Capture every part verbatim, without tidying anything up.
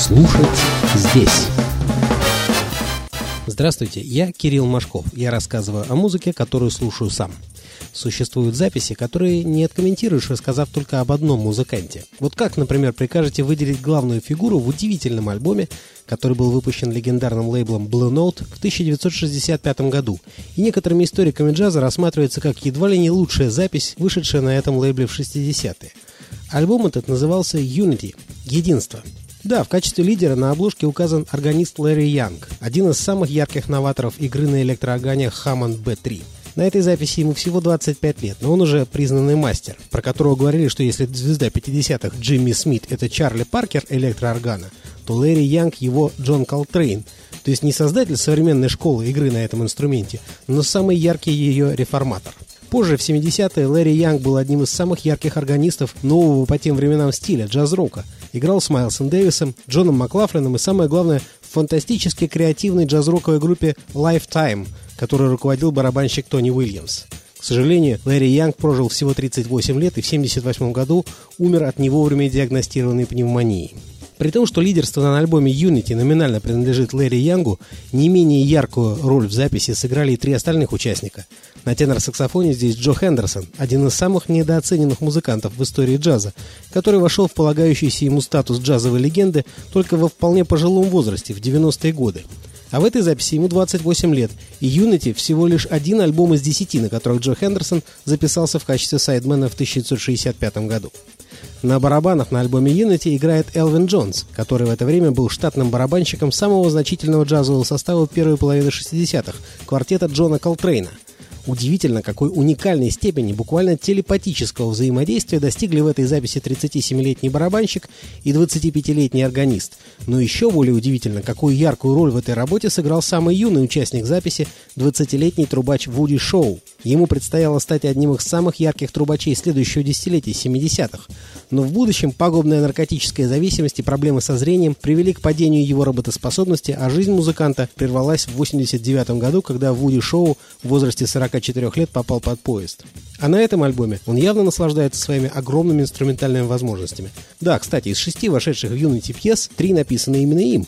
Слушать здесь. Здравствуйте, я Кирилл Машков. Я рассказываю о музыке, которую слушаю сам. Существуют записи, которые не откомментируешь, рассказав только об одном музыканте. Вот как, например, прикажете выделить главную фигуру в удивительном альбоме, который был выпущен легендарным лейблом Blue Note в тысяча девятьсот шестьдесят пятом году, и некоторыми историками джаза рассматривается как едва ли не лучшая запись, вышедшая на этом лейбле в шестидесятые. Альбом этот назывался Unity – «Единство». Да, в качестве лидера на обложке указан органист Ларри Янг, один из самых ярких новаторов игры на электрооргане Hammond би три. На этой записи ему всего двадцать пять лет, но он уже признанный мастер, про которого говорили, что если звезда пятидесятых Джимми Смит – это Чарли Паркер электрооргана, то Ларри Янг – его Джон Колтрейн, то есть не создатель современной школы игры на этом инструменте, но самый яркий ее реформатор. Позже, в семидесятые, Ларри Янг был одним из самых ярких органистов нового по тем временам стиля – джаз-рока. Играл с Майлсом Дэвисом, Джоном Маклафлином и, самое главное, в фантастически креативной джаз-роковой группе Lifetime, которой руководил барабанщик Тони Уильямс. К сожалению, Ларри Янг прожил всего тридцать восемь лет и в семьдесят восьмом году умер от не вовремя диагностированной пневмонии. При том, что лидерство на альбоме Unity номинально принадлежит Ларри Янгу, не менее яркую роль в записи сыграли и три остальных участника. На тенор-саксофоне здесь Джо Хендерсон, один из самых недооцененных музыкантов в истории джаза, который вошел в полагающийся ему статус джазовой легенды только во вполне пожилом возрасте, в девяностые годы. А в этой записи ему двадцать восемь лет, и Unity всего лишь один альбом из десяти, на которых Джо Хендерсон записался в качестве сайдмена в тысяча девятьсот шестьдесят пятом году. На барабанах на альбоме Unity играет Элвин Джонс, который в это время был штатным барабанщиком самого значительного джазового состава первой половины шестидесятых – квартета Джона Колтрейна. Удивительно, какой уникальной степени буквально телепатического взаимодействия достигли в этой записи тридцатисемилетний барабанщик и двадцатипятилетний органист. Но еще более удивительно, какую яркую роль в этой работе сыграл самый юный участник записи – двадцатилетний трубач Вуди Шоу. Ему предстояло стать одним из самых ярких трубачей следующего десятилетия – семидесятых. Но в будущем пагубная наркотическая зависимость и проблемы со зрением привели к падению его работоспособности, а жизнь музыканта прервалась в восемьдесят девятом году, когда Вуди Шоу в возрасте сорока четырёх лет попал под поезд. А на этом альбоме он явно наслаждается своими огромными инструментальными возможностями. Да, кстати, из шести вошедших в Unity пьес, три написаны именно им.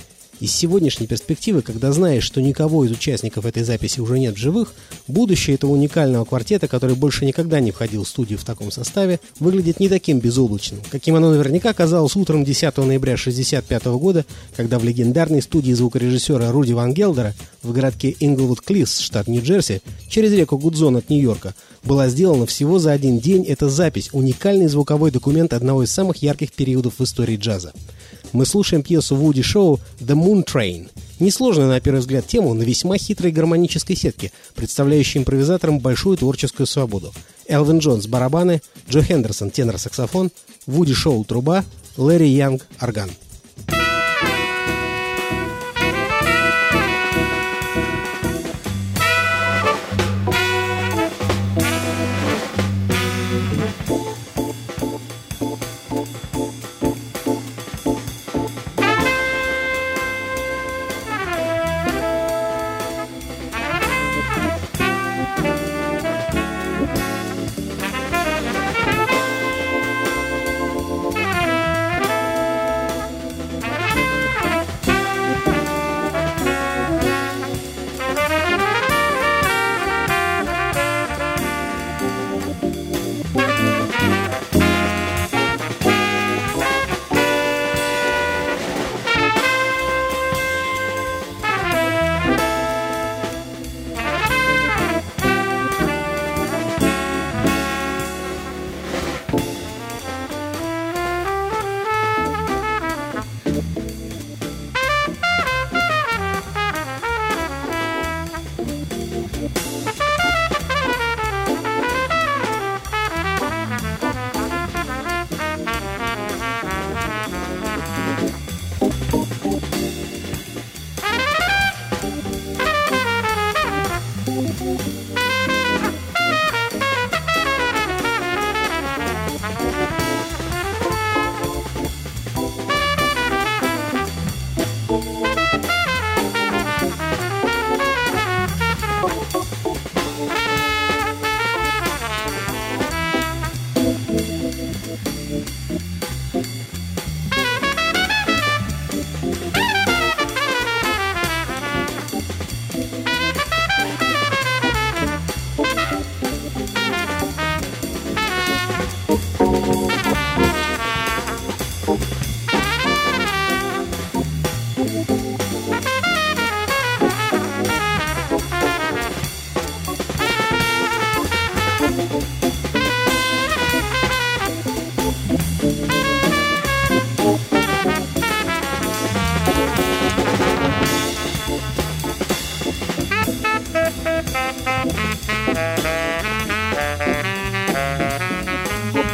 Из сегодняшней перспективы, когда знаешь, что никого из участников этой записи уже нет в живых, будущее этого уникального квартета, который больше никогда не входил в студию в таком составе, выглядит не таким безоблачным, каким оно наверняка казалось утром десятого ноября шестьдесят пятого года, когда в легендарной студии звукорежиссера Руди Ван Гелдера в городке Инглвуд-Клиффс, штат Нью-Джерси, через реку Гудзон от Нью-Йорка, была сделана всего за один день эта запись, уникальный звуковой документ одного из самых ярких периодов в истории джаза. Мы слушаем пьесу Вуди Шоу «The Moon Train». Несложную на первый взгляд тему на весьма хитрой гармонической сетке, представляющей импровизаторам большую творческую свободу. Элвин Джонс – барабаны, Джо Хендерсон – тенор-саксофон, Вуди Шоу – труба, Ларри Янг – орган.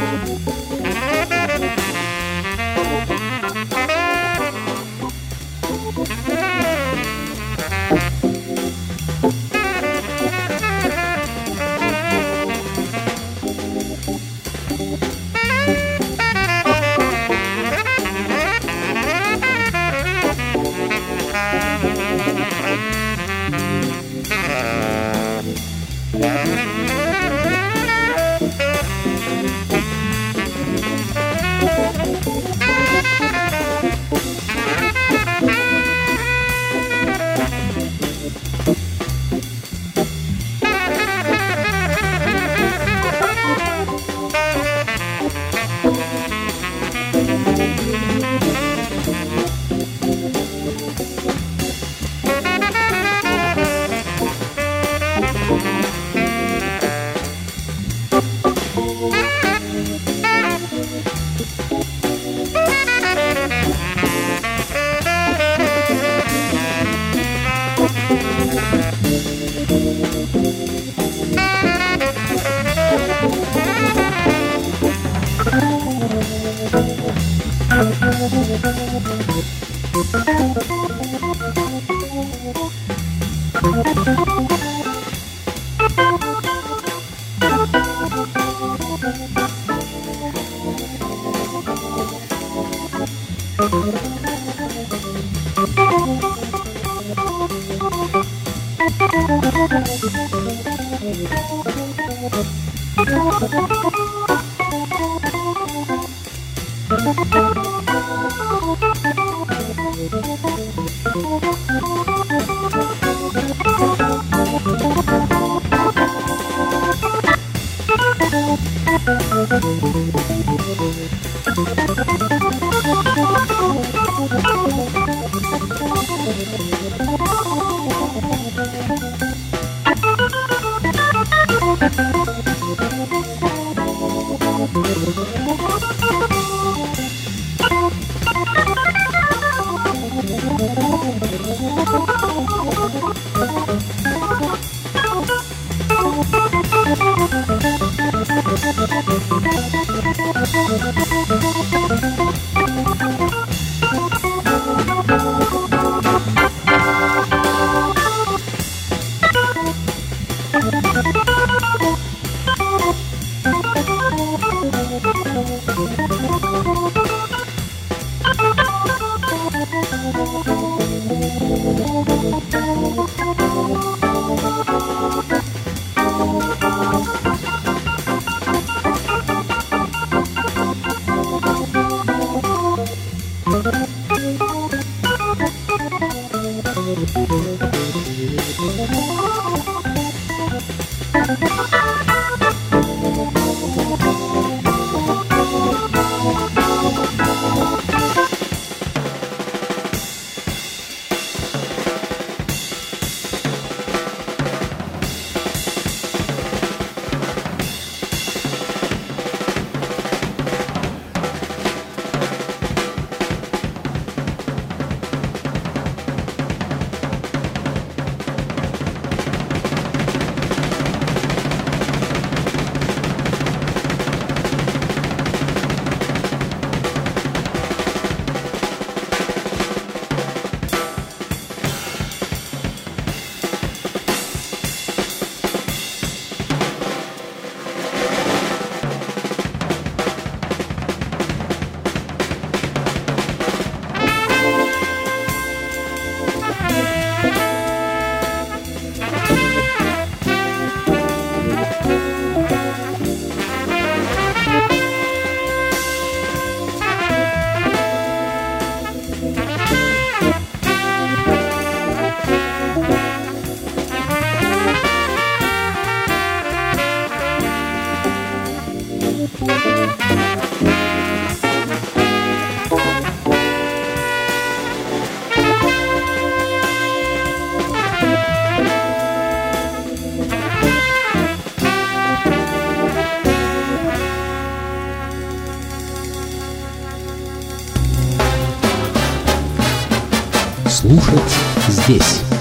Слушать здесь.